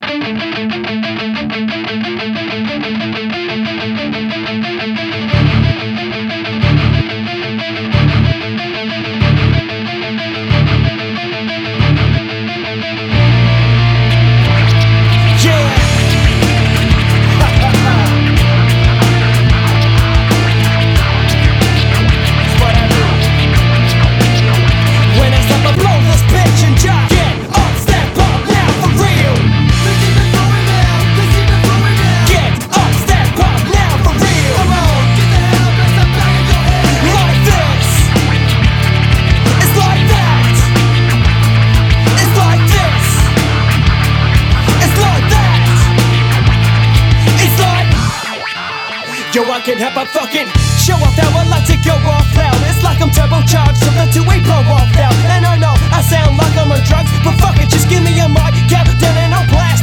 Yo, I can help but fucking show off now. I like to go off loud. It's like I'm turbocharged, so the two-way blow off now. And I know I sound like I'm on drugs, but fuck it, just give me a mic, countdown and I'll blast.